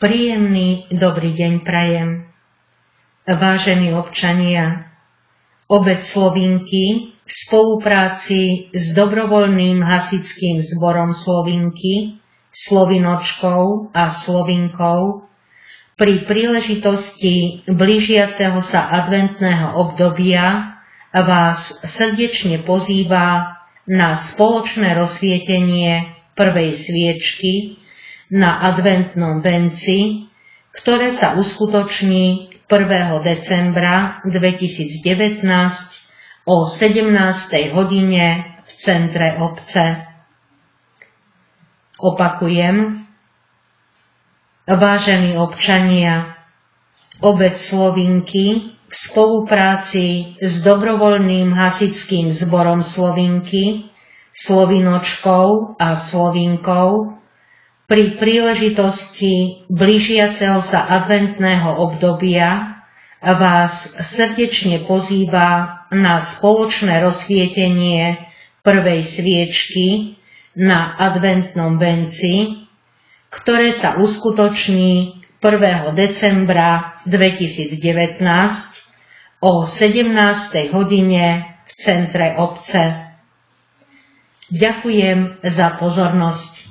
Príjemný dobrý deň prajem. Vážení občania, obec Slovinky v spolupráci s dobrovoľným hasičským zborom Slovinky, Slovinočkou a Slovinkou pri príležitosti blížiaceho sa adventného obdobia vás srdečne pozýva na spoločné rozsvietenie prvej sviečky na adventnom venci, ktoré sa uskutoční 1. decembra 2019 o 17. hodine v centre obce. Opakujem, vážení občania, obec Slovinky v spolupráci s dobrovoľným hasičským zborom Slovinky, Slovinočkou a Slovinkou pri príležitosti blížiaceho sa adventného obdobia vás srdečne pozýva na spoločné rozsvietenie prvej sviečky na adventnom venci, ktoré sa uskutoční 1. decembra 2019 o 17. hodine v centre obce. Ďakujem za pozornosť.